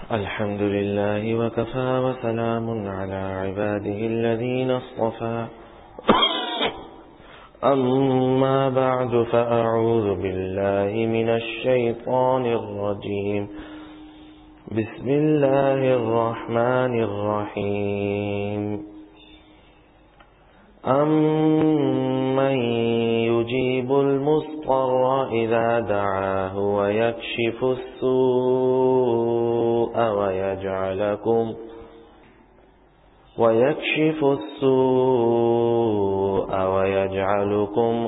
الحمد لله وكفى وسلام على عباده الذين اصطفى أما بعد فأعوذ بالله من الشيطان الرجيم بسم الله الرحمن الرحيم أَمَّن يُجِيبُ الْمُضْطَرَّ إِذَا دَعَاهُ وَيَكْشِفُ السُّوءَ وَيَجْعَلُكُمْ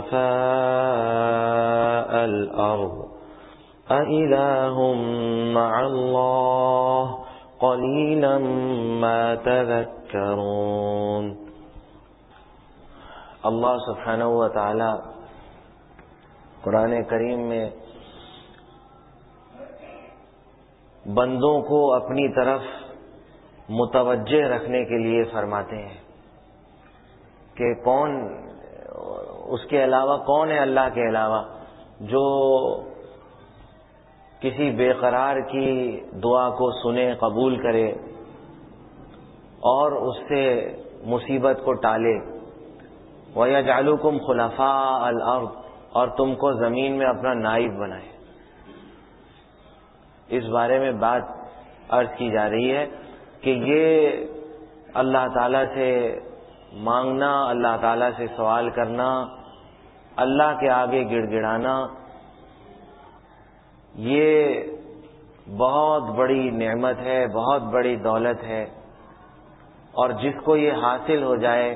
خُلَفَاءَ الْأَرْضِ أَإِلَٰهٌ مَّعَ اللَّهِ قَلِيلًا مَّا تَذَكَّرُونَ۔ اللہ سبحانہ و تعالی قرآن کریم میں بندوں کو اپنی طرف متوجہ رکھنے کے لیے فرماتے ہیں کہ کون اس کے علاوہ کون ہے اللہ کے علاوہ جو کسی بے قرار کی دعا کو سنے، قبول کرے اور اس سے مصیبت کو ٹالے۔ وَيَجْعَلُكُمْ خُلَفَاءَ الْأَرْضِ، اور تم کو زمین میں اپنا نائب بنائے۔ اس بارے میں بات عرض کی جا رہی ہے کہ یہ اللہ تعالیٰ سے مانگنا، اللہ تعالیٰ سے سوال کرنا، اللہ کے آگے گڑ گڑانا، یہ بہت بڑی نعمت ہے، بہت بڑی دولت ہے، اور جس کو یہ حاصل ہو جائے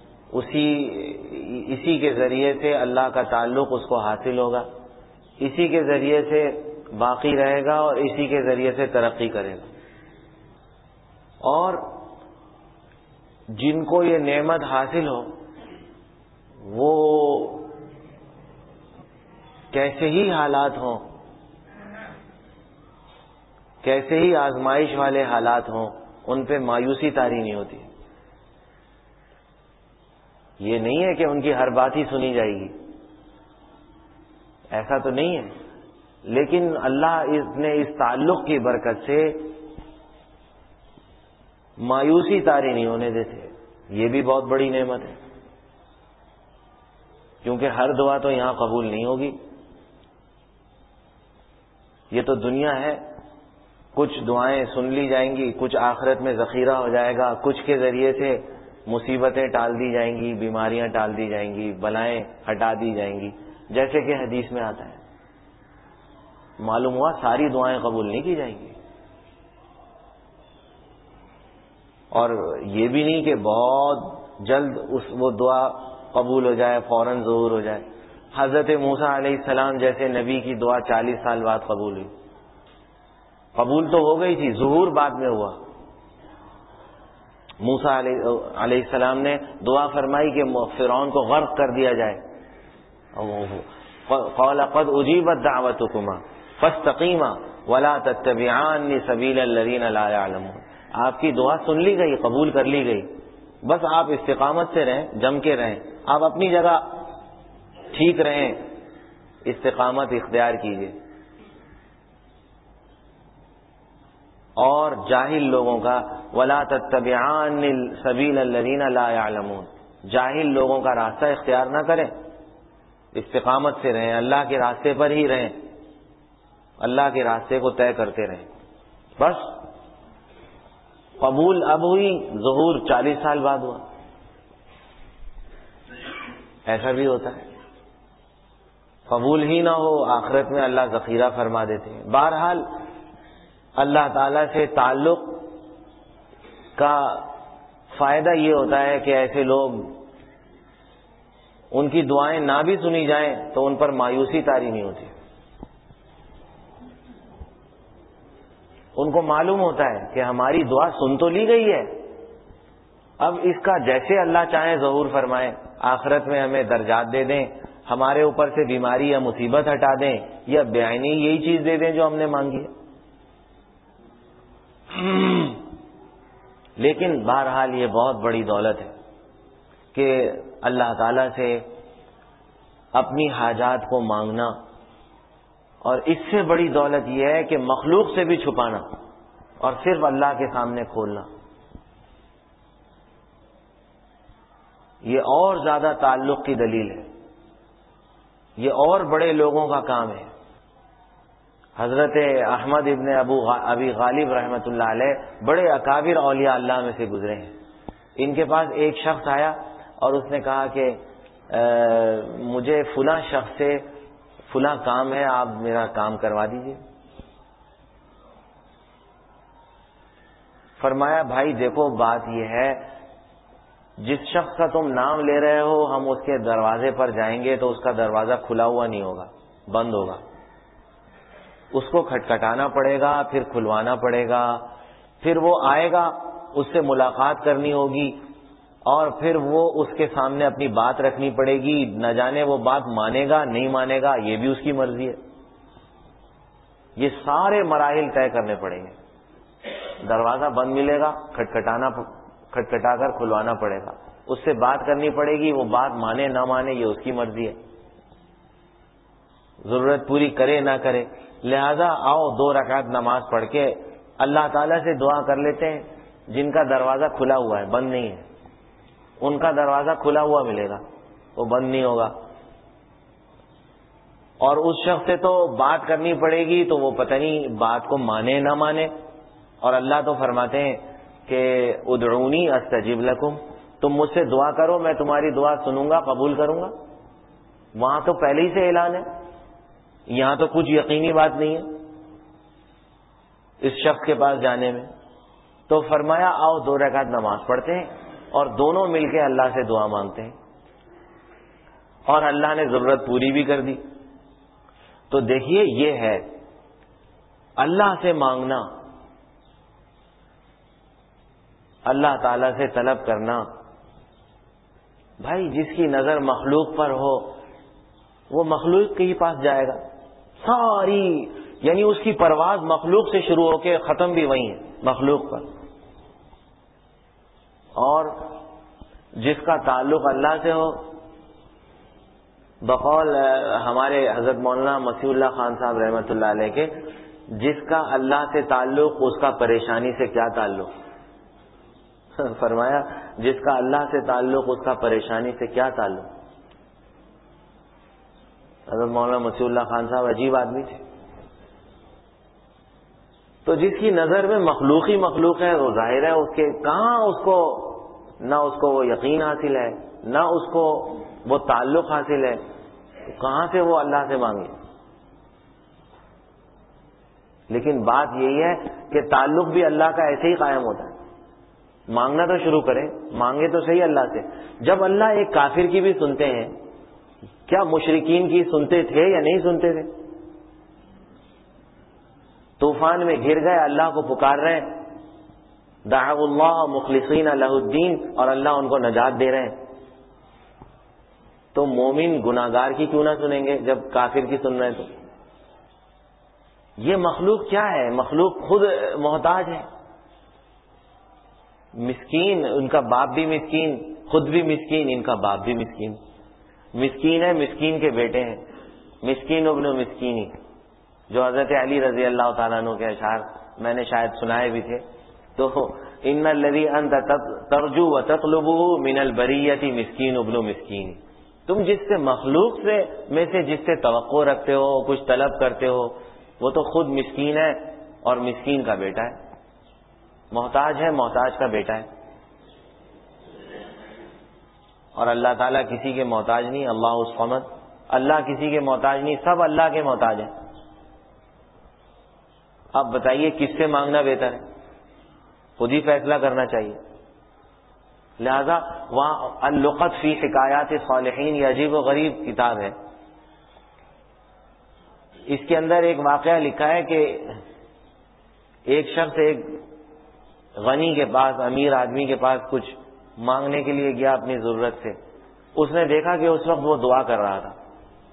اسی کے ذریعے سے اللہ کا تعلق اس کو حاصل ہوگا، اسی کے ذریعے سے باقی رہے گا اور اسی کے ذریعے سے ترقی کرے گا۔ اور جن کو یہ نعمت حاصل ہو وہ کیسے ہی حالات ہوں، کیسے ہی آزمائش والے حالات ہوں، ان پہ مایوسی طاری نہیں ہوتی۔ یہ نہیں ہے کہ ان کی ہر بات ہی سنی جائے گی، ایسا تو نہیں ہے، لیکن اللہ نے اس تعلق کی برکت سے مایوسی طاری نہیں ہونے دیتے۔ یہ بھی بہت بڑی نعمت ہے، کیونکہ ہر دعا تو یہاں قبول نہیں ہوگی۔ یہ تو دنیا ہے، کچھ دعائیں سن لی جائیں گی، کچھ آخرت میں ذخیرہ ہو جائے گا، کچھ کے ذریعے سے مصیبتیں ٹال دی جائیں گی، بیماریاں ٹال دی جائیں گی، بلائیں ہٹا دی جائیں گی، جیسے کہ حدیث میں آتا ہے۔ معلوم ہوا ساری دعائیں قبول نہیں کی جائیں گی، اور یہ بھی نہیں کہ بہت جلد وہ دعا قبول ہو جائے، فوراً ظہور ہو جائے۔ حضرت موسیٰ علیہ السلام جیسے نبی کی دعا 40 سال بعد قبول ہوئی، قبول تو ہو گئی تھی، ظہور بعد میں ہوا۔ موسیٰ علیہ السلام نے دعا فرمائی کہ فرعون کو غرق کر دیا جائے۔ قال قد اجیبت دعوتکما فاستقیما ولا تتبعان سبیل الذین لا یعلمون۔ آپ کی دعا سن لی گئی، قبول کر لی گئی، بس آپ استقامت سے رہیں، جم کے رہیں، آپ اپنی جگہ ٹھیک رہیں، استقامت اختیار کیجیے۔ اور جاہل لوگوں کا ولا تتبعان سبیل الذین لا یعلمون، جاہل لوگوں کا راستہ اختیار نہ کریں، استقامت سے رہیں، اللہ کے راستے پر ہی رہیں، اللہ کے راستے کو طے کرتے رہیں۔ بس قبول اب ہوئی، ظہور 40 سال بعد ہوا۔ ایسا بھی ہوتا ہے، قبول ہی نہ ہو، آخرت میں اللہ ذخیرہ فرما دیتے ہیں۔ بہرحال اللہ تعالیٰ سے تعلق کا فائدہ یہ ہوتا ہے کہ ایسے لوگ، ان کی دعائیں نہ بھی سنی جائیں تو ان پر مایوسی طاری نہیں ہوتی۔ ان کو معلوم ہوتا ہے کہ ہماری دعا سن تو لی گئی ہے، اب اس کا جیسے اللہ چاہیں ظہور فرمائیں، آخرت میں ہمیں درجات دے دیں، ہمارے اوپر سے بیماری یا مصیبت ہٹا دیں، یا بعینی یہی چیز دے دیں جو ہم نے مانگی ہے۔ لیکن بہرحال یہ بہت بڑی دولت ہے کہ اللہ تعالیٰ سے اپنی حاجات کو مانگنا، اور اس سے بڑی دولت یہ ہے کہ مخلوق سے بھی چھپانا۔ اور صرف اللہ کے سامنے کھولنا. یہ اور زیادہ تعلق کی دلیل ہے, یہ اور بڑے لوگوں کا کام ہے. حضرت احمد ابن ابی غالب رحمۃ اللہ علیہ بڑے اکابر اولیاء اللہ میں سے گزرے ہیں. ان کے پاس ایک شخص آیا اور اس نے کہا کہ مجھے فلاں شخص سے فلاں کام ہے, آپ میرا کام کروا دیجئے. فرمایا بھائی دیکھو بات یہ ہے, جس شخص کا تم نام لے رہے ہو ہم اس کے دروازے پر جائیں گے تو اس کا دروازہ کھلا ہوا نہیں ہوگا, بند ہوگا. اس کو کھٹکھٹانا پڑے گا, پھر کھلوانا پڑے گا, پھر وہ آئے گا, اس سے ملاقات کرنی ہوگی, اور پھر وہ اس کے سامنے اپنی بات رکھنی پڑے گی. نہ جانے وہ بات مانے گا نہیں مانے گا, یہ بھی اس کی مرضی ہے. یہ سارے مراحل طے کرنے پڑیں گے. دروازہ بند ملے گا, کھٹکھٹا کر کھلوانا پڑے گا, اس سے بات کرنی پڑے گی, وہ بات مانے نہ مانے یہ اس کی مرضی ہے, ضرورت پوری کرے نہ کرے. لہذا آؤ 2 رکعت نماز پڑھ کے اللہ تعالیٰ سے دعا کر لیتے ہیں. جن کا دروازہ کھلا ہوا ہے, بند نہیں ہے, ان کا دروازہ کھلا ہوا ملے گا, وہ بند نہیں ہوگا. اور اس شخص سے تو بات کرنی پڑے گی تو وہ پتہ نہیں بات کو مانے نہ مانے. اور اللہ تو فرماتے ہیں کہ ادعونی استجب لکم, تم مجھ سے دعا کرو میں تمہاری دعا سنوں گا, قبول کروں گا. وہاں تو پہلے ہی سے اعلان ہے, یہاں تو کچھ یقینی بات نہیں ہے اس شخص کے پاس جانے میں. تو فرمایا آؤ 2 رکعت نماز پڑھتے ہیں اور دونوں مل کے اللہ سے دعا مانگتے ہیں, اور اللہ نے ضرورت پوری بھی کر دی. تو دیکھیے یہ ہے اللہ سے مانگنا, اللہ تعالی سے طلب کرنا. بھائی جس کی نظر مخلوق پر ہو وہ مخلوق کے ہی پاس جائے گا. ساری یعنی اس کی پرواز مخلوق سے شروع ہو کے ختم بھی وہیں ہے, مخلوق پر. اور جس کا تعلق اللہ سے ہو, بقول ہمارے حضرت مولانا مسیح اللہ خان صاحب رحمۃ اللہ علیہ کے, جس کا اللہ سے تعلق اس کا پریشانی سے کیا تعلق. فرمایا جس کا اللہ سے تعلق اس کا پریشانی سے کیا تعلق. حضرت مولانا مسیح اللہ خان صاحب عجیب آدمی تھے. تو جس کی نظر میں مخلوق ہی مخلوق ہے, وہ ظاہر ہے اس کے کہاں اس کو نہ اس کو وہ یقین حاصل ہے نہ اس کو وہ تعلق حاصل ہے, تو کہاں سے وہ اللہ سے مانگے. لیکن بات یہی ہے کہ تعلق بھی اللہ کا ایسے ہی قائم ہوتا ہے. مانگنا تو شروع کریں, مانگے تو صحیح اللہ سے. جب اللہ ایک کافر کی بھی سنتے ہیں, کیا مشرکین کی سنتے تھے یا نہیں سنتے تھے؟ طوفان میں گر گئے, اللہ کو پکار رہے ہیں, دعوا اللہ مخلصین لہ الدین, اور اللہ ان کو نجات دے رہے ہیں. تو مومن گناہگار کی کیوں نہ سنیں گے جب کافر کی سن رہے ہیں؟ تو یہ مخلوق کیا ہے؟ مخلوق خود محتاج ہے, مسکین. ان کا باپ بھی مسکین, خود بھی مسکین, ان کا باپ بھی مسکین. مسکین ہے, مسکین کے بیٹے ہیں, مسکین ابن مسکینی, جو حضرت علی رضی اللہ تعالیٰ عنہ کے اشعار میں نے شاید سنائے بھی تھے. تو ان الذی انت ترجو وتطلبه من البریۃ مسکین ابن مسکین. تم جس سے مخلوق میں سے جس سے توقع رکھتے ہو, کچھ طلب کرتے ہو, وہ تو خود مسکین ہے اور مسکین کا بیٹا ہے, محتاج ہے, محتاج کا بیٹا ہے. اور اللہ تعالیٰ کسی کے محتاج نہیں. اللہ الصمد, اللہ کسی کے محتاج نہیں, سب اللہ کے محتاج ہیں. اب بتائیے کس سے مانگنا بہتر ہے؟ خود ہی فیصلہ کرنا چاہیے. لہذا وہاں اللقط فی حکایات صالحین, یہ عجیب و غریب کتاب ہے. اس کے اندر ایک واقعہ لکھا ہے کہ ایک شخص ایک غنی کے پاس, امیر آدمی کے پاس کچھ مانگنے کے لیے گیا اپنی ضرورت سے. اس نے دیکھا کہ اس وقت وہ دعا کر رہا تھا,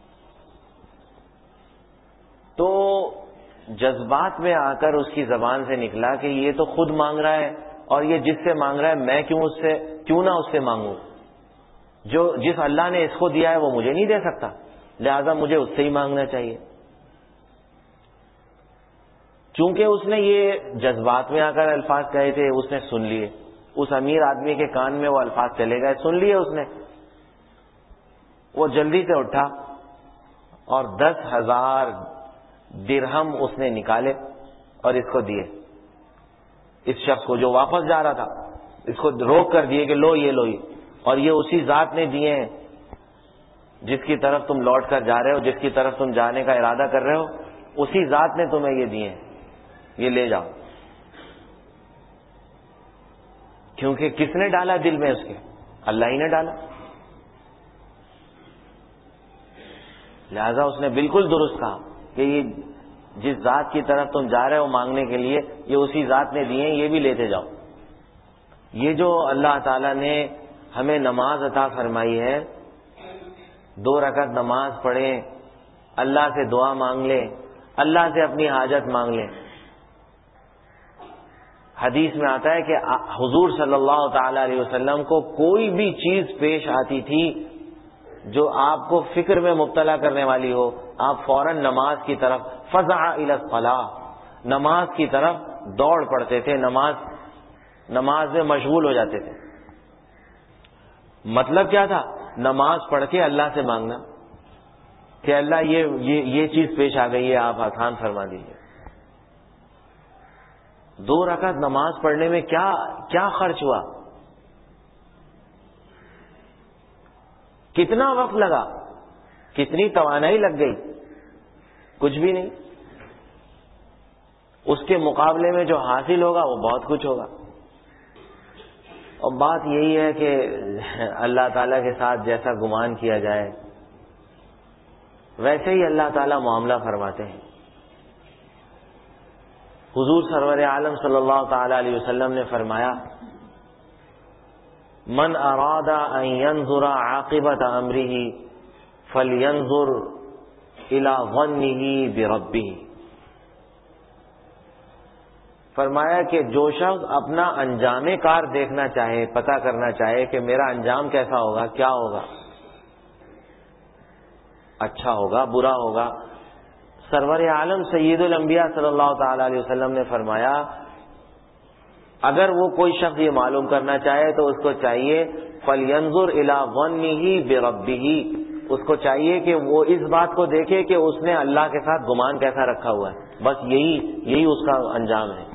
تو جذبات میں آ کر اس کی زبان سے نکلا کہ یہ تو خود مانگ رہا ہے, اور یہ جس سے مانگ رہا ہے میں کیوں نہ اس سے مانگوں. جس اللہ نے اس کو دیا ہے وہ مجھے نہیں دے سکتا, لہذا مجھے اس سے ہی مانگنا چاہیے. چونکہ اس نے یہ جذبات میں آ کر الفاظ کہے تھے، اس نے سن لیے، اس امیر آدمی کے کان میں وہ الفاظ چلے گئے، سن لیے اس نے. وہ جلدی سے اٹھا اور 10,000 درہم اس نے نکالے اور اس کو دیے. اس شخص کو جو واپس جا رہا تھا اس کو روک کر دیے کہ لو یہ لو یہ، اور یہ اسی ذات نے دیے ہیں جس کی طرف تم لوٹ کر جا رہے ہو، جس کی طرف تم جانے کا ارادہ کر رہے ہو، اسی ذات نے تمہیں یہ دیے ہیں، یہ لے جاؤ. کیونکہ کس نے ڈالا دل میں اس کے؟ اللہ ہی نے ڈالا. لہذا اس نے بالکل درست کہا کہ یہ جس ذات کی طرف تم جا رہے ہو مانگنے کے لیے، یہ اسی ذات نے دیے ہیں، یہ بھی لیتے جاؤ. یہ جو اللہ تعالیٰ نے ہمیں نماز عطا فرمائی ہے، 2 رکعت نماز پڑھیں، اللہ سے دعا مانگ لیں، اللہ سے اپنی حاجت مانگ لیں. حدیث میں آتا ہے کہ حضور صلی اللہ تعالی علیہ وسلم کو کوئی بھی چیز پیش آتی تھی جو آپ کو فکر میں مبتلا کرنے والی ہو، آپ فوراً نماز کی طرف فزع الی الصلاۃ، نماز کی طرف دوڑ پڑتے تھے، نماز میں مشغول ہو جاتے تھے. مطلب کیا تھا؟ نماز پڑھ کے اللہ سے مانگنا کہ اللہ یہ چیز پیش آ گئی ہے، آپ آسان فرما دیجیے. 2 رکعت نماز پڑھنے میں کیا خرچ ہوا؟ کتنا وقت لگا؟ کتنی توانائی لگ گئی؟ کچھ بھی نہیں. اس کے مقابلے میں جو حاصل ہوگا وہ بہت کچھ ہوگا. اور بات یہی ہے کہ اللہ تعالیٰ کے ساتھ جیسا گمان کیا جائے ویسے ہی اللہ تعالیٰ معاملہ فرماتے ہیں. حضور سرور عالم صلی اللہ تعالی علیہ وسلم نے فرمایا، من اراد ان ينظر عاقبت امره فلينظر الى ظنه بربه. فرمایا کہ جو شخص اپنا انجام کار دیکھنا چاہے، پتہ کرنا چاہے کہ میرا انجام کیسا ہوگا، کیا ہوگا، اچھا ہوگا برا ہوگا، سرور عالم سید الانبیاء صلی اللہ تعالی علیہ وسلم نے فرمایا اگر وہ کوئی شخص یہ معلوم کرنا چاہے تو اس کو چاہیے فَلْيَنْظُرْ إِلَىٰ ظَنِّهِ بِرَبِّهِ، اس کو چاہیے کہ وہ اس بات کو دیکھے کہ اس نے اللہ کے ساتھ گمان کیسا رکھا ہوا ہے. بس یہی اس کا انجام ہے.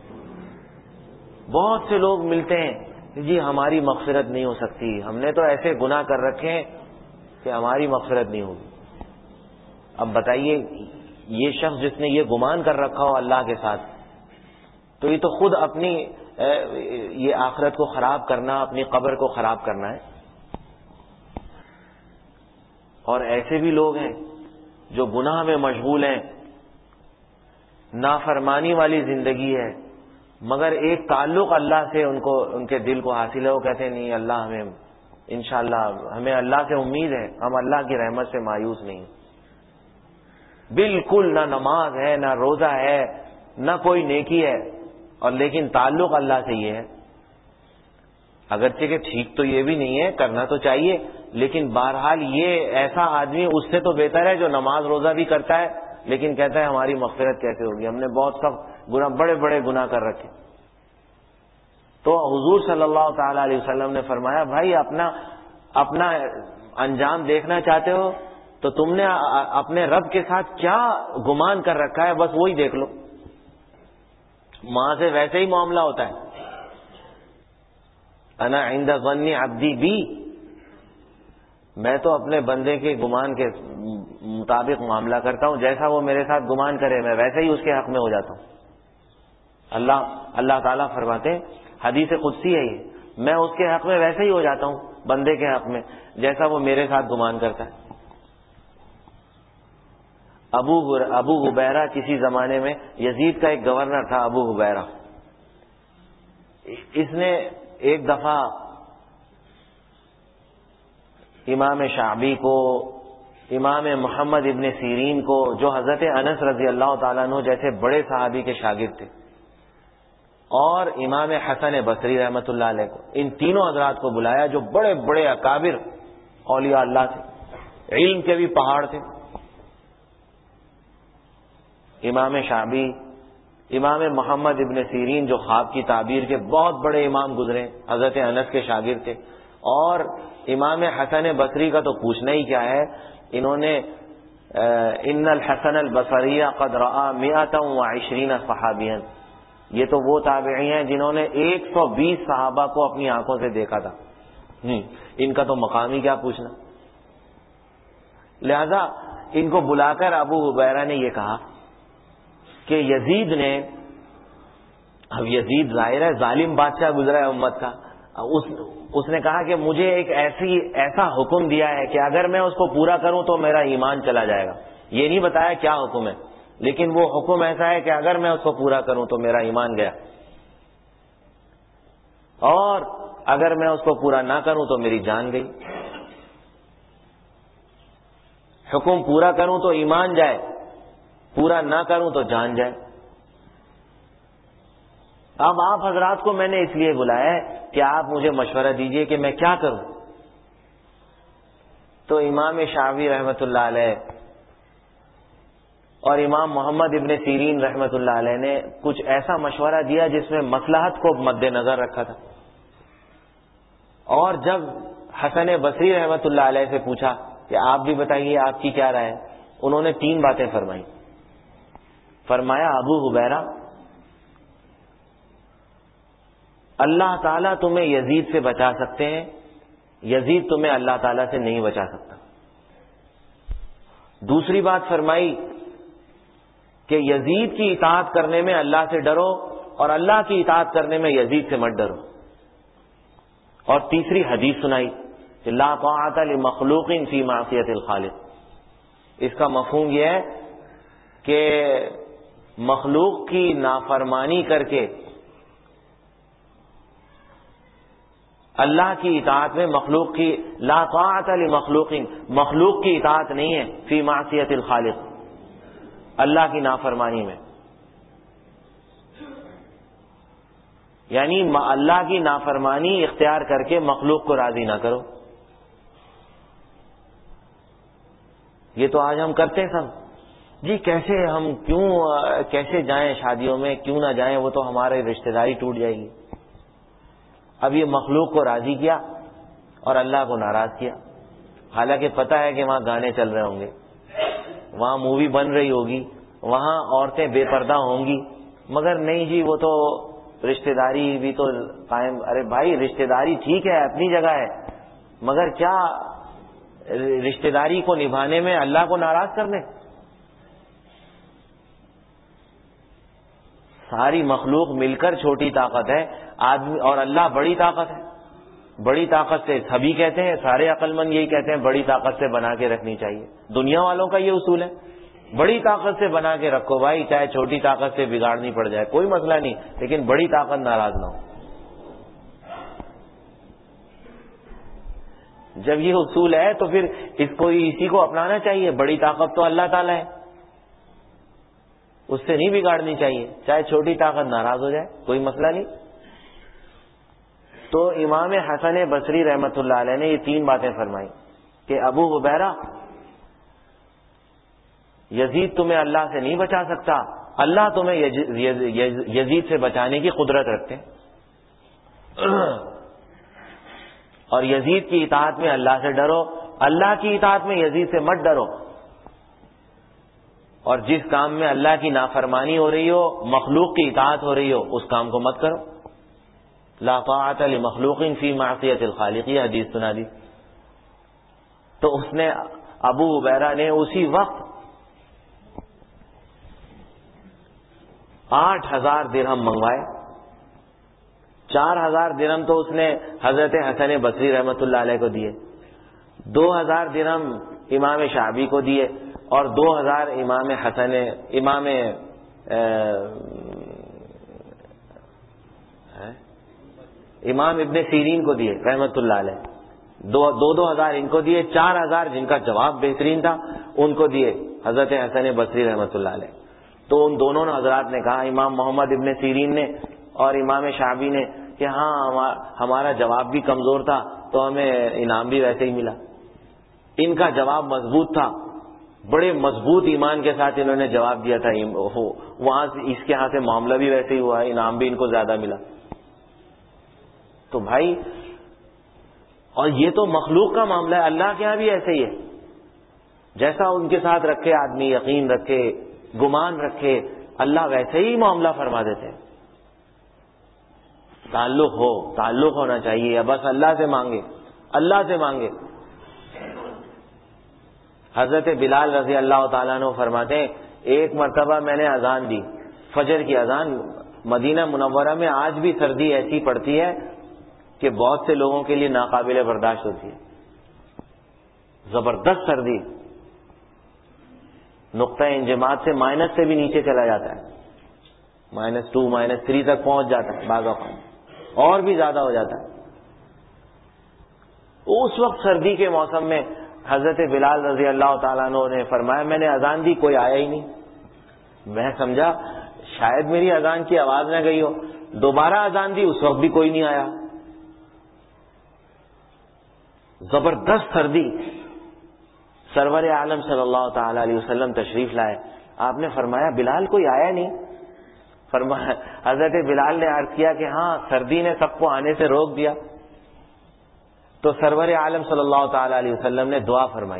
بہت سے لوگ ملتے ہیں، جی ہماری مغفرت نہیں ہو سکتی، ہم نے تو ایسے گناہ کر رکھے ہیں کہ ہماری مغفرت نہیں ہوگی. اب بتائیے یہ شخص جس نے یہ گمان کر رکھا ہو اللہ کے ساتھ، تو یہ تو خود اپنی یہ آخرت کو خراب کرنا، اپنی قبر کو خراب کرنا ہے. اور ایسے بھی لوگ ہیں جو گناہ میں مشغول ہیں، نافرمانی والی زندگی ہے، مگر ایک تعلق اللہ سے ان کے دل کو حاصل ہے. وہ کہتے ہیں نہیں اللہ ہمیں انشاءاللہ ہمیں اللہ سے امید ہے، ہم اللہ کی رحمت سے مایوس نہیں. بالکل نہ نماز ہے، نہ روزہ ہے، نہ کوئی نیکی ہے، اور لیکن تعلق اللہ سے یہ ہے. اگرچہ کہ ٹھیک تو یہ بھی نہیں ہے، کرنا تو چاہیے، لیکن بہرحال یہ ایسا آدمی اس سے تو بہتر ہے جو نماز روزہ بھی کرتا ہے لیکن کہتا ہے ہماری مغفرت کیسے ہوگی، ہم نے بہت سخت گناہ، بڑے بڑے گناہ کر رکھے. تو حضور صلی اللہ تعالی علیہ وسلم نے فرمایا بھائی اپنا انجام دیکھنا چاہتے ہو تو تم نے اپنے رب کے ساتھ کیا گمان کر رکھا ہے بس وہی دیکھ لو. ماں سے ویسے ہی معاملہ ہوتا ہے، انا عند ظن عبدی بی، میں تو اپنے بندے کے گمان کے مطابق معاملہ کرتا ہوں، جیسا وہ میرے ساتھ گمان کرے میں ویسے ہی اس کے حق میں ہو جاتا ہوں. اللہ تعالیٰ فرماتے ہیں، حدیث قدسی ہے یہ، میں اس کے حق میں ویسے ہی ہو جاتا ہوں بندے کے حق میں جیسا وہ میرے ساتھ گمان کرتا ہے. ابو حبیرہ کسی زمانے میں یزید کا ایک گورنر تھا، ابو حبیرہ. اس نے ایک دفعہ امام شعبی کو، امام محمد ابن سیرین کو، جو حضرت انس رضی اللہ تعالیٰ عنہ جیسے بڑے صحابی کے شاگرد تھے، اور امام حسن بصری رحمۃ اللہ علیہ کو، ان تینوں حضرات کو بلایا جو بڑے بڑے اکابر اولیاء اللہ تھے، علم کے بھی پہاڑ تھے. امام شعبی امام محمد ابن سیرین جو خواب کی تعبیر کے بہت بڑے امام گزرے، حضرت انس کے شاگرد تھے، اور امام حسن بصری کا تو پوچھنا ہی کیا ہے، انہوں نے ان الحسن البصری قد رأى 120 صحابیا، یہ تو وہ تابعی ہیں جنہوں نے 120 صحابہ کو اپنی آنکھوں سے دیکھا تھا، ان کا تو مقام ہی کیا پوچھنا۔ لہذا ان کو بلا کر ابو حبیرہ نے یہ کہا کہ یزید نے، اب یزید ظاہر ہے ظالم بادشاہ گزرا ہے امت کا، اس نے کہا کہ مجھے ایک ایسا حکم دیا ہے کہ اگر میں اس کو پورا کروں تو میرا ایمان چلا جائے گا۔ یہ نہیں بتایا کیا حکم ہے، لیکن وہ حکم ایسا ہے کہ اگر میں اس کو پورا کروں تو میرا ایمان گیا، اور اگر میں اس کو پورا نہ کروں تو میری جان گئی۔ حکم پورا کروں تو ایمان جائے، پورا نہ کروں تو جان جائے۔ اب آپ حضرات کو میں نے اس لیے بلایا ہے کہ آپ مجھے مشورہ دیجئے کہ میں کیا کروں۔ تو امام شافعی رحمۃ اللہ علیہ اور امام محمد ابن سیرین رحمۃ اللہ علیہ نے کچھ ایسا مشورہ دیا جس میں مصلحت کو مد نظر رکھا تھا، اور جب حسن بصری رحمۃ اللہ علیہ سے پوچھا کہ آپ بھی بتائیے آپ کی کیا رائے ہے، انہوں نے 3 باتیں فرمائی۔ فرمایا ابو حبیرہ، اللہ تعالیٰ تمہیں یزید سے بچا سکتے ہیں، یزید تمہیں اللہ تعالیٰ سے نہیں بچا سکتا۔ دوسری بات فرمائی کہ یزید کی اطاعت کرنے میں اللہ سے ڈرو، اور اللہ کی اطاعت کرنے میں یزید سے مت ڈرو۔ اور تیسری حدیث سنائی کہ لا طاعت لمخلوق فی معصیت الخالق۔ اس کا مفہوم یہ ہے کہ مخلوق کی نافرمانی کر کے اللہ کی اطاعت میں، مخلوق کی لا طاعت لمخلوق، مخلوق کی اطاعت نہیں ہے فی معصیت الخالق، اللہ کی نافرمانی میں، یعنی اللہ کی نافرمانی اختیار کر کے مخلوق کو راضی نہ کرو۔ یہ تو آج ہم کرتے ہیں سب، جی کیسے ہم کیسے جائیں شادیوں میں، کیوں نہ جائیں، وہ تو ہمارے رشتہ داری ٹوٹ جائے گی۔ اب یہ مخلوق کو راضی کیا اور اللہ کو ناراض کیا، حالانکہ پتہ ہے کہ وہاں گانے چل رہے ہوں گے، وہاں مووی بن رہی ہوگی، وہاں عورتیں بے پردہ ہوں گی، مگر نہیں جی وہ تو رشتہ داری بھی تو قائم۔ ارے بھائی رشتہ داری ٹھیک ہے، اپنی جگہ ہے، مگر کیا رشتہ داری کو نبھانے میں اللہ کو ناراض کرنے؟ ساری مخلوق مل کر چھوٹی طاقت ہے، آدمی اور اللہ بڑی طاقت ہے۔ بڑی طاقت سے سبھی کہتے ہیں، سارے عقل مند یہی کہتے ہیں بڑی طاقت سے بنا کے رکھنی چاہیے، دنیا والوں کا یہ اصول ہے، بڑی طاقت سے بنا کے رکھو بھائی، چاہے چھوٹی طاقت سے بگاڑنی پڑ جائے کوئی مسئلہ نہیں، لیکن بڑی طاقت ناراض نہ ہو۔ جب یہ اصول ہے تو پھر اسی کو اپنانا چاہیے۔ بڑی طاقت تو اللہ تعالیٰ ہے، اس سے نہیں بگاڑنی چاہیے، چاہے چھوٹی طاقت ناراض ہو جائے کوئی مسئلہ نہیں۔ تو امام حسن بصری رحمۃ اللہ علیہ نے یہ 3 باتیں فرمائی کہ ابو حبیرہ، یزید تمہیں اللہ سے نہیں بچا سکتا، اللہ تمہیں یزید سے بچانے کی قدرت رکھتے ہیں، اور یزید کی اطاعت میں اللہ سے ڈرو، اللہ کی اطاعت میں یزید سے مت ڈرو، اور جس کام میں اللہ کی نافرمانی ہو رہی ہو، مخلوق کی اطاعت ہو رہی ہو، اس کام کو مت کرو۔ لا طاعت لمخلوق فی معصیت الخالق، یہ حدیث سنا دی۔ تو اس نے ابو حبیرہ نے اسی وقت 8000 درہم منگوائے۔ 4000 درہم تو اس نے حضرت حسن بصری رحمۃ اللہ علیہ کو دیے، 2000 درہم امام شعبی کو دیے، اور 2000 امام ابن سیرین کو دیے رحمۃ اللہ علیہ، 2000 ان کو دیے، 4000 جن کا جواب بہترین تھا ان کو دیے حضرت حسن بصری رحمۃ اللہ علیہ۔ تو ان دونوں حضرات نے کہا، امام محمد ابن سیرین نے اور امام شعبی نے، کہ ہاں ہمارا جواب بھی کمزور تھا تو ہمیں انعام بھی ویسے ہی ملا۔ ان کا جواب مضبوط تھا، بڑے مضبوط ایمان کے ساتھ انہوں نے جواب دیا تھا وہاں سے اس کے ہاں سے معاملہ بھی ویسے ہی ہوا ہے، انعام بھی ان کو زیادہ ملا. تو بھائی، اور یہ تو مخلوق کا معاملہ ہے، اللہ کے ہاں بھی ایسے ہی ہے. جیسا ان کے ساتھ رکھے آدمی، یقین رکھے، گمان رکھے، اللہ ویسے ہی معاملہ فرما دیتے ہیں. تعلق ہونا چاہیے، بس اللہ سے مانگے، اللہ سے مانگے. حضرت بلال رضی اللہ تعالیٰ عنہ فرماتے ہیں ایک مرتبہ میں نے اذان دی، فجر کی اذان. مدینہ منورہ میں آج بھی سردی ایسی پڑتی ہے کہ بہت سے لوگوں کے لیے ناقابل برداشت ہوتی ہے. زبردست سردی، نقطہ انجماد سے مائنس سے بھی نیچے چلا جاتا ہے، -2 -3 تک پہنچ جاتا ہے بعض اوقات، اور بھی زیادہ ہو جاتا ہے. اس وقت سردی کے موسم میں حضرت بلال رضی اللہ تعالیٰ عنہ نے فرمایا میں نے اذان دی، کوئی آیا ہی نہیں. میں سمجھا شاید میری اذان کی آواز نہ گئی ہو. دوبارہ اذان دی، اس وقت بھی کوئی نہیں آیا. زبردست سردی. سرور عالم صلی اللہ تعالی علیہ وسلم تشریف لائے. آپ نے فرمایا بلال کوئی آیا نہیں؟ فرمایا حضرت بلال نے عرض کیا کہ ہاں سردی نے سب کو آنے سے روک دیا. تو سرور عالم صلی اللہ تعالی علیہ وسلم نے دعا فرمائی،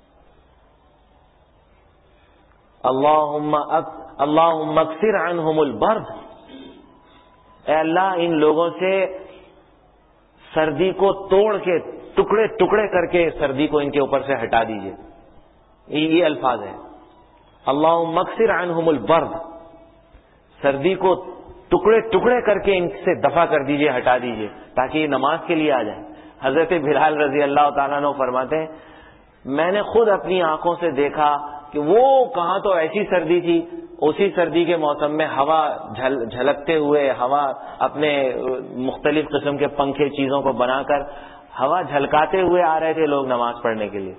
اللہم اکثر عنہم البرد. اے اللہ ان لوگوں سے سردی کو توڑ کے ٹکڑے ٹکڑے کر کے سردی کو ان کے اوپر سے ہٹا دیجئے. یہ الفاظ ہیں، اللہم اکثر عنہم البرد، سردی کو ٹکڑے ٹکڑے کر کے ان سے دفع کر دیجئے، ہٹا دیجئے، تاکہ یہ نماز کے لیے آ جائیں. حضرت بلال رضی اللہ تعالیٰ عنہ فرماتے ہیں میں نے خود اپنی آنکھوں سے دیکھا کہ وہ کہاں تو ایسی سردی تھی، اسی سردی کے موسم میں ہوا جھلکتے ہوئے، ہوا اپنے مختلف قسم کے پنکھے چیزوں کو بنا کر ہوا جھلکاتے ہوئے آ رہے تھے لوگ نماز پڑھنے کے لیے.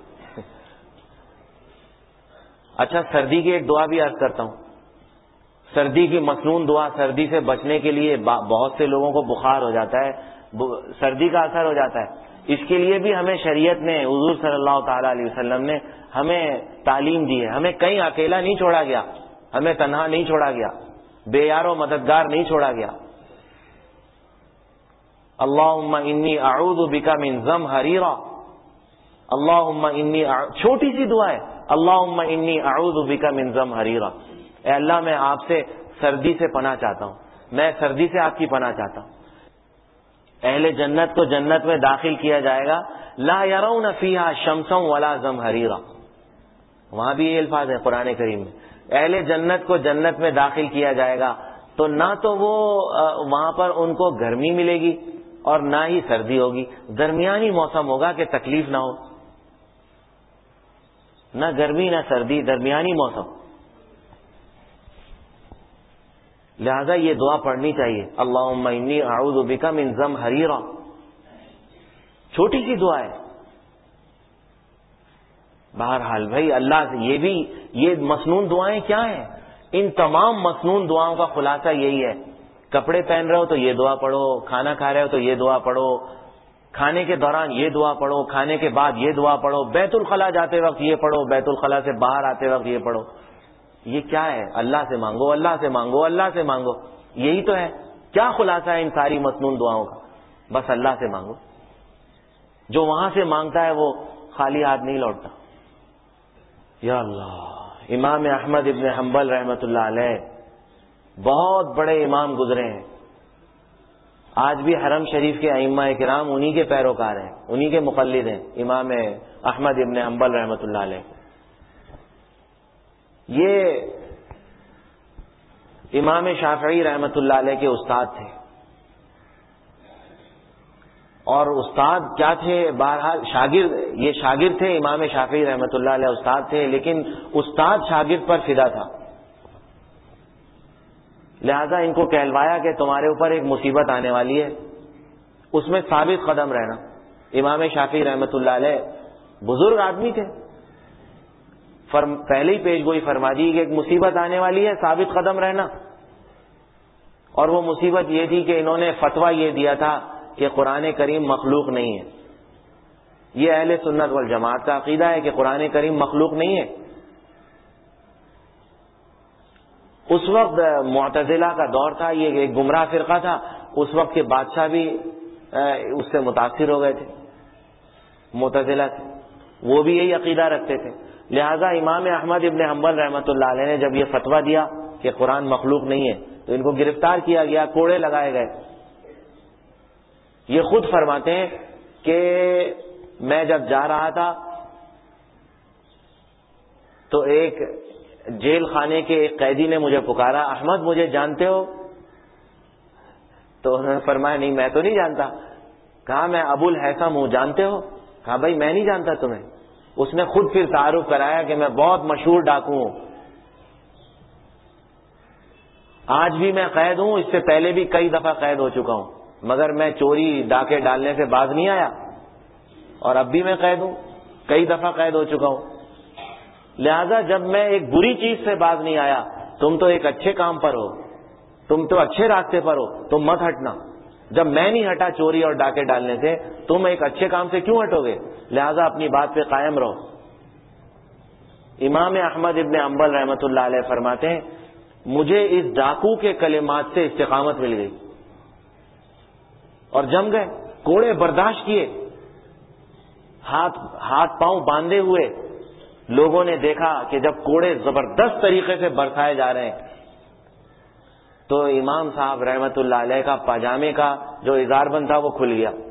اچھا سردی کی ایک دعا بھی عرض کرتا ہوں، سردی کی مسنون دعا. سردی سے بچنے کے لیے بہت سے لوگوں کو بخار ہو جاتا ہے، سردی کا اثر ہو جاتا ہے. اس کے لیے بھی ہمیں شریعت نے، حضور صلی اللہ تعالی علیہ وسلم نے ہمیں تعلیم دی ہے. ہمیں کہیں اکیلا نہیں چھوڑا گیا، ہمیں تنہا نہیں چھوڑا گیا، بے یار و مددگار نہیں چھوڑا گیا. اللہم انی اعوذ بک من زمہریرہ، اللہم انی چھوٹی سی دعا ہے، اللہم انی اعوذ بک من زمہریرہ. اے اللہ میں آپ سے سردی سے پناہ چاہتا ہوں، میں سردی سے آپ کی پناہ چاہتا ہوں. اہل جنت کو جنت میں داخل کیا جائے گا، لا یرون فیہا شمسا ولا زمہریرہ. وہاں بھی یہ الفاظ ہیں قرآن کریم میں. اہل جنت کو جنت میں داخل کیا جائے گا تو نہ تو وہ وہاں پر ان کو گرمی ملے گی اور نہ ہی سردی ہوگی، درمیانی موسم ہوگا کہ تکلیف نہ ہو، نہ گرمی نہ سردی، درمیانی موسم. لہذا یہ دعا پڑھنی چاہیے، اللہم انی اعوذ بک من زمہریرہ. چھوٹی سی دعا ہے. بہرحال بھائی اللہ سے یہ مسنون دعائیں کیا ہیں؟ ان تمام مسنون دعاؤں کا خلاصہ یہی ہے. کپڑے پہن رہے ہو تو یہ دعا پڑھو، کھانا کھا رہے ہو تو یہ دعا پڑھو، کھانے کے دوران یہ دعا پڑھو، کھانے کے بعد یہ دعا پڑھو، بیت الخلاء جاتے وقت یہ پڑھو، بیت الخلاء سے باہر آتے وقت یہ پڑھو. یہ کیا ہے؟ اللہ سے مانگو، اللہ سے مانگو، اللہ سے مانگو. یہی تو ہے. کیا خلاصہ ہے ان ساری مسنون دعاؤں کا؟ بس اللہ سے مانگو. جو وہاں سے مانگتا ہے وہ خالی ہاتھ نہیں لوٹتا. یا اللہ، امام احمد ابن حنبل رحمۃ اللہ علیہ بہت بڑے امام گزرے ہیں. آج بھی حرم شریف کے ائمہ کرام انہی کے پیروکار ہیں، انہی کے مقلد ہیں، امام احمد ابن حنبل رحمۃ اللہ علیہ. یہ امام شافعی رحمۃ اللہ علیہ کے استاد تھے. اور استاد کیا تھے؟ بہرحال شاگرد، یہ شاگرد تھے. امام شافعی رحمۃ اللہ علیہ استاد تھے، لیکن استاد شاگرد پر فدا تھا. لہذا ان کو کہلوایا کہ تمہارے اوپر ایک مصیبت آنے والی ہے، اس میں ثابت قدم رہنا. امام شافعی رحمۃ اللہ علیہ بزرگ آدمی تھے، پہلے ہی پیش گوئی فرما دی کہ ایک مصیبت آنے والی ہے، ثابت قدم رہنا. اور وہ مصیبت یہ تھی کہ انہوں نے فتویٰ یہ دیا تھا کہ قرآن کریم مخلوق نہیں ہے. یہ اہل سنت والجماعت کا عقیدہ ہے کہ قرآن کریم مخلوق نہیں ہے. اس وقت معتزلہ کا دور تھا، یہ ایک گمراہ فرقہ تھا، اس وقت کے بادشاہ بھی اس سے متاثر ہو گئے تھے معتزلہ سے، وہ بھی یہی عقیدہ رکھتے تھے. لہذا امام احمد ابن حنبل رحمۃ اللہ علیہ نے جب یہ فتویٰ دیا کہ قرآن مخلوق نہیں ہے تو ان کو گرفتار کیا گیا، کوڑے لگائے گئے. یہ خود فرماتے ہیں کہ میں جب جا رہا تھا تو ایک جیل خانے کے ایک قیدی نے مجھے پکارا، احمد مجھے جانتے ہو؟ تو انہوں نے فرمایا نہیں میں تو نہیں جانتا. کہا میں ابو الحیثم ہوں، جانتے ہو؟ کہا بھائی میں نہیں جانتا تمہیں. اس نے خود پھر تعارف کرایا کہ میں بہت مشہور ڈاکو ہوں، آج بھی میں قید ہوں، اس سے پہلے بھی کئی دفعہ قید ہو چکا ہوں، مگر میں چوری ڈاکے ڈالنے سے باز نہیں آیا، اور اب بھی میں قید ہوں، کئی دفعہ قید ہو چکا ہوں. لہذا جب میں ایک بری چیز سے باز نہیں آیا، تم تو ایک اچھے کام پر ہو، تم تو اچھے راستے پر ہو، تم مت ہٹنا. جب میں نہیں ہٹا چوری اور ڈاکے ڈالنے سے، تم ایک اچھے کام سے کیوں ہٹو گے؟ لہذا اپنی بات پہ قائم رہو. امام احمد ابن حنبل رحمۃ اللہ علیہ فرماتے ہیں مجھے اس ڈاکو کے کلمات سے استقامت مل گئی اور جم گئے، کوڑے برداشت کیے، ہاتھ پاؤں باندھے ہوئے. لوگوں نے دیکھا کہ جب کوڑے زبردست طریقے سے برسائے جا رہے ہیں تو امام صاحب رحمت اللہ علیہ کا پاجامے کا جو اظہار بند تھا وہ کھل گیا،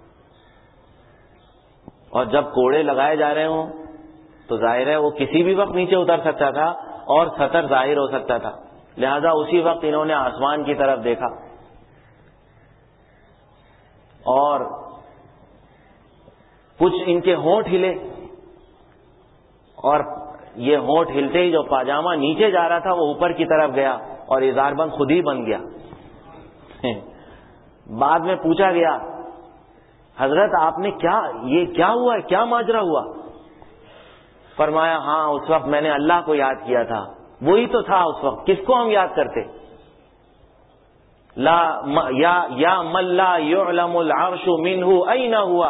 اور جب کوڑے لگائے جا رہے ہوں تو ظاہر ہے وہ کسی بھی وقت نیچے اتر سکتا تھا اور سطر ظاہر ہو سکتا تھا. لہذا اسی وقت انہوں نے آسمان کی طرف دیکھا اور کچھ ان کے ہونٹ ہلے، اور یہ ہونٹ ہلتے ہی جو پاجامہ نیچے جا رہا تھا وہ اوپر کی طرف گیا اور اظہار بند خود ہی بن گیا. بعد میں پوچھا گیا حضرت آپ نے یہ کیا ہوا ہے، کیا ماجرا ہوا؟ فرمایا ہاں اس وقت میں نے اللہ کو یاد کیا تھا. وہی تو تھا اس وقت، کس کو ہم یاد کرتے؟ یا من لا یعلم العرش منہ این ہوا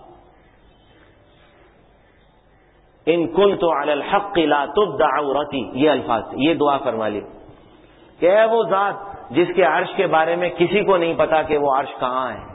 ان کنت علی الحق لا تبدع عورتی. یہ الفاظ، یہ دعا فرما لی کہ اے وہ ذات جس کے عرش کے بارے میں کسی کو نہیں پتا کہ وہ عرش کہاں ہے،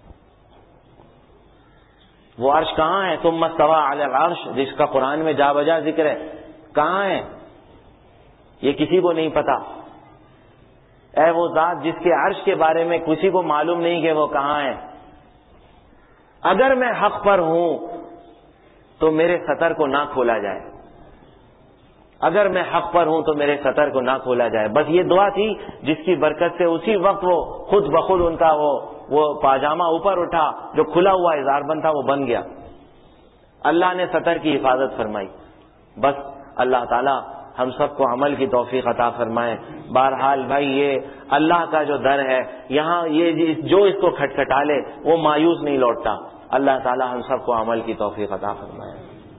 وہ عرش کہاں ہے. ثم استوى علی العرش جس کا قرآن میں جا بجا ذکر ہے، کہاں ہے یہ کسی کو نہیں پتا. اے وہ ذات جس کے عرش کے بارے میں کسی کو معلوم نہیں کہ وہ کہاں ہے، اگر میں حق پر ہوں تو میرے سطر کو نہ کھولا جائے، اگر میں حق پر ہوں تو میرے سطر کو نہ کھولا جائے. بس یہ دعا تھی جس کی برکت سے اسی وقت وہ خود بخود ان کا وہ پاجامہ اوپر اٹھا، جو کھلا ہوا اظہار بند تھا وہ بن گیا. اللہ نے سطر کی حفاظت فرمائی. بس اللہ تعالی ہم سب کو عمل کی توفیق عطا فرمائے. بہرحال بھائی یہ اللہ کا جو در ہے، یہاں یہ جو اس کو کھٹکھٹا لے وہ مایوس نہیں لوٹتا. اللہ تعالی ہم سب کو عمل کی توفیق عطا فرمائے.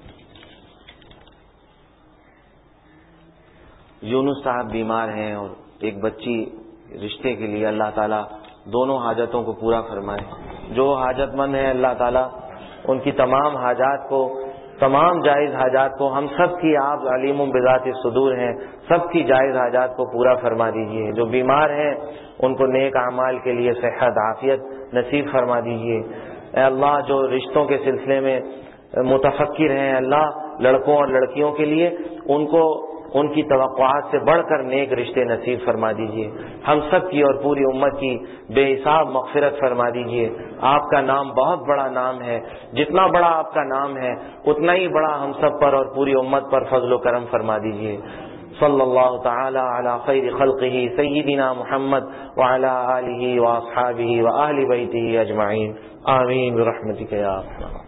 یونس صاحب بیمار ہیں اور ایک بچی رشتے کے لیے، اللہ تعالیٰ دونوں حاجتوں کو پورا فرمائے. جو حاجت مند ہیں اللہ تعالیٰ ان کی تمام حاجات کو، تمام جائز حاجات کو، ہم سب کی آپ علیم بذات الصدور ہیں، سب کی جائز حاجات کو پورا فرما دیجئے. جو بیمار ہیں ان کو نیک اعمال کے لیے صحت عافیت نصیب فرما دیجئے. اے اللہ جو رشتوں کے سلسلے میں متفکر ہیں، اللہ لڑکوں اور لڑکیوں کے لیے ان کو ان کی توقعات سے بڑھ کر نیک رشتے نصیب فرما دیجئے. ہم سب کی اور پوری امت کی بے حساب مغفرت فرما دیجئے. آپ کا نام بہت بڑا نام ہے، جتنا بڑا آپ کا نام ہے اتنا ہی بڑا ہم سب پر اور پوری امت پر فضل و کرم فرما دیجئے. صلی اللہ تعالی علی خیر خلقہ سیدنا محمد وعلی آلہ واصحابہ واہل بیتہ اجمعین. آمین برحمتک یا ارحم.